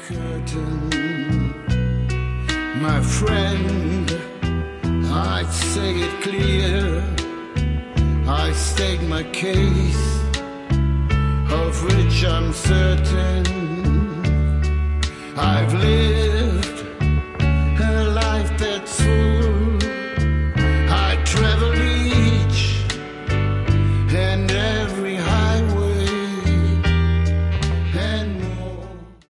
curtain, my friend, I'd say it clear. I state my case, of which I'm certain.